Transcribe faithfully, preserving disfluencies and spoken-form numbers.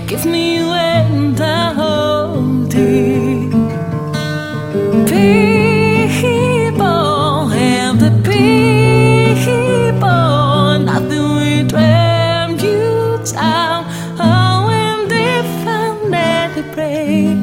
Give me you and I hold it. People have the people, nothing we dreamt you down. Oh, and they found that to pray.